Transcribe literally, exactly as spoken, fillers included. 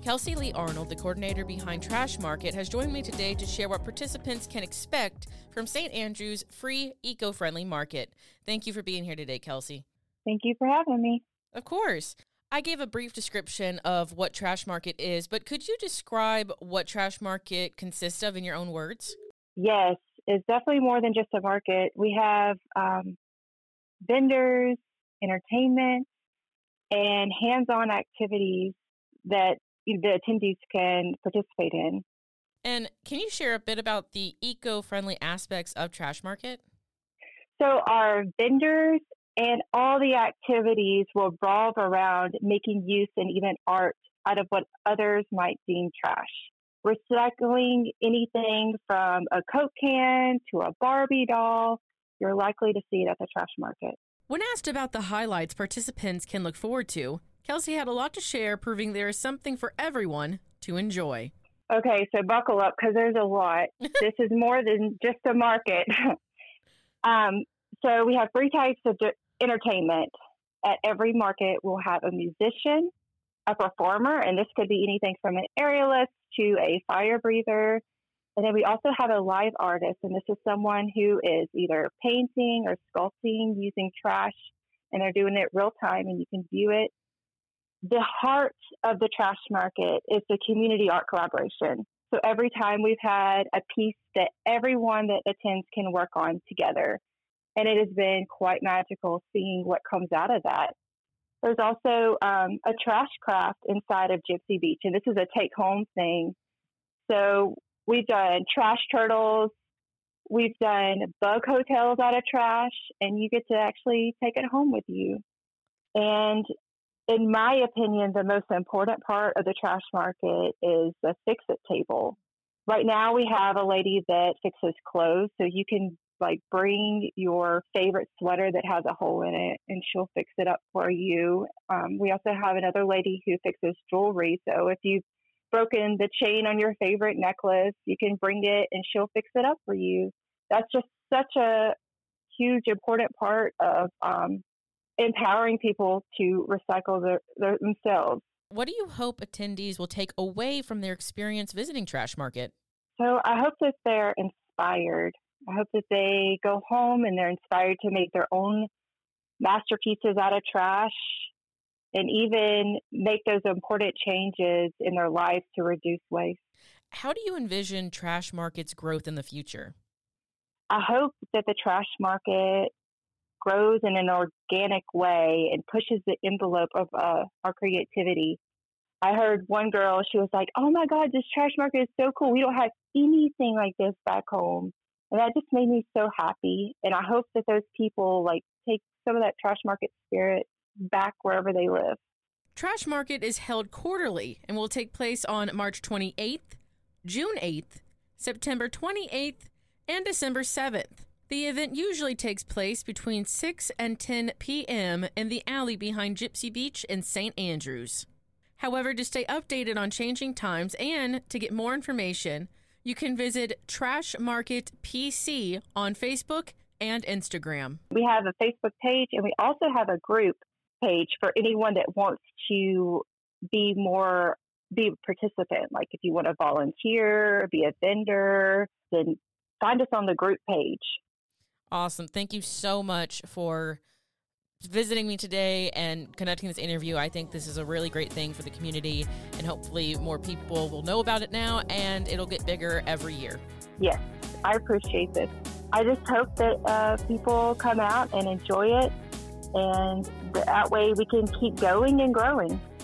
Kelsey Lee Arnold, the coordinator behind Trash Market, has joined me today to share what participants can expect from Saint Andrew's free, eco-friendly market. Thank you for being here today, Kelsey. Thank you for having me. Of course. I gave a brief description of what Trash Market is, but could you describe what Trash Market consists of in your own words? Yes, it's definitely more than just a market. We have um, vendors, entertainment, and hands-on activities that the attendees can participate in. And can you share a bit about the eco-friendly aspects of Trash Market? So our vendors and all the activities will revolve around making use and even art out of what others might deem trash. Recycling anything from a Coke can to a Barbie doll, you're likely to see it at the Trash Market. When asked about the highlights participants can look forward to, Kelsey had a lot to share, proving there is something for everyone to enjoy. Okay, so buckle up because there's a lot. This is more than just a market. um, so we have three types of di- entertainment. At every market, we'll have a musician, a performer, and this could be anything from an aerialist to a fire breather. And then we also have a live artist, and this is someone who is either painting or sculpting using trash, and they're doing it real time, and you can view it. The heart of the Trash Market is the community art collaboration. So every time we've had a piece that everyone that attends can work on together, and it has been quite magical seeing what comes out of that. There's also um, a trash craft inside of Gypsy Beach, and this is a take-home thing. So we've done trash turtles, we've done bug hotels out of trash, and you get to actually take it home with you. And in my opinion, the most important part of the Trash Market is the fix-it table. Right now we have a lady that fixes clothes, so you can like bring your favorite sweater that has a hole in it and she'll fix it up for you. Um, we also have another lady who fixes jewelry. So if you've broken the chain on your favorite necklace, you can bring it and she'll fix it up for you. That's just such a huge, important part of um, empowering people to recycle their, their, themselves. What do you hope attendees will take away from their experience visiting Trash Market? So I hope that they're inspired. I hope that they go home and they're inspired to make their own masterpieces out of trash and even make those important changes in their lives to reduce waste. How do you envision Trash Market's growth in the future? I hope that the Trash Market grows in an organic way and pushes the envelope of uh, our creativity. I heard one girl, she was like, oh my God, this Trash Market is so cool. We don't have anything like this back home. And that just made me so happy. And I hope that those people like take some of that Trash Market spirit back wherever they live. Trash Market is held quarterly and will take place on March twenty-eighth, June eighth, September twenty-eighth, and December seventh. The event usually takes place between six and ten p.m. in the alley behind Gypsy Beach in Saint Andrews. However, to stay updated on changing times and to get more information, you can visit Trash Market P C on Facebook and Instagram. We have a Facebook page, and we also have a group page for anyone that wants to be more, be a participant. Like if you want to volunteer, be a vendor, then find us on the group page. Awesome. Thank you so much for visiting me today and conducting this interview. I think this is a really great thing for the community, and hopefully more people will know about it now, and it'll get bigger every year. Yes, I appreciate this. I just hope that uh, people come out and enjoy it, and that way we can keep going and growing.